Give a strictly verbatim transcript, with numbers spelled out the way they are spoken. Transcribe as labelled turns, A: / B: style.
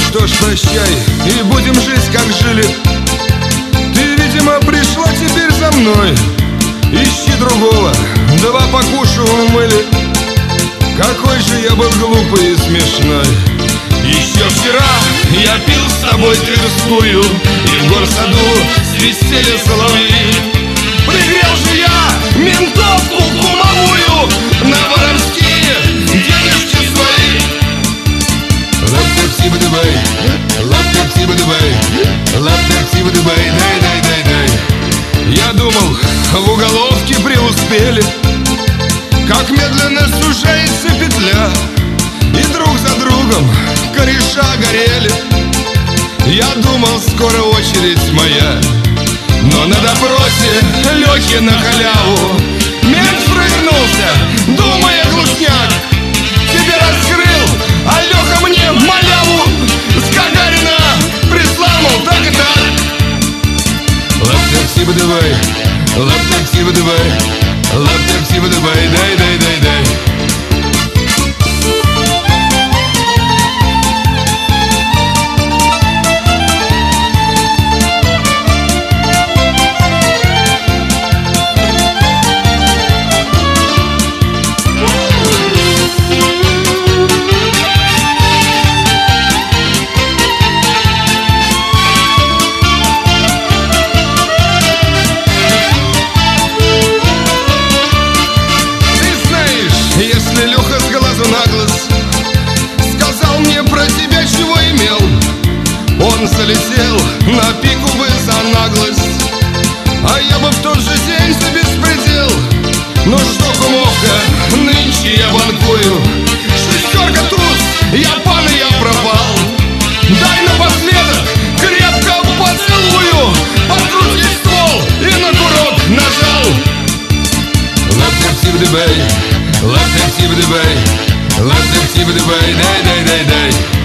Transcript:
A: что ж, прощай, и будем жить, как жили. Ты, видимо, пришла теперь за мной. Ищи другого, два покушу умыли. Какой же я был глупый и смешной. Еще вчера я пил с тобой Тверскую, и в горсаду свистели соловьи. Пригрел же я ментовку кумовую на воровские денежки свои. Лап-тап-тиба-дубай, лап-тап-тиба-дубай, лап-тап-тиба-дубай, дай-дай-дай-дай. Я думал, в уголовке преуспели, как медленно сужается петля, и друг за другом кореша горели. Я думал, скоро очередь моя, но на допросе Лёхи на халяву мент провернулся, думая глушняк. Тебе раскрыл, а Лёха мне маляву с Гагарина прислал, мол, так и так. Лап-тап-тиба-давай, лап-тап-тиба-давай, лап-тап-тиба-давай, дай-дай-дай-дай. Если Леха с глазу на глаз сказал мне про тебя, чего имел, он залетел на пику бы за наглость, а я бы в тот же день за беспредел. Ну что, кумовка, нынче я банкую, шестерка туз, я пан и я пропал. Дай напоследок крепко поцелую, подкрути ствол и на курок нажал. Лап-тап-тиба-дабай, лап-тап-тиба-дабай, лап-тап-тиба-дабай, дай-дай-дай-дай.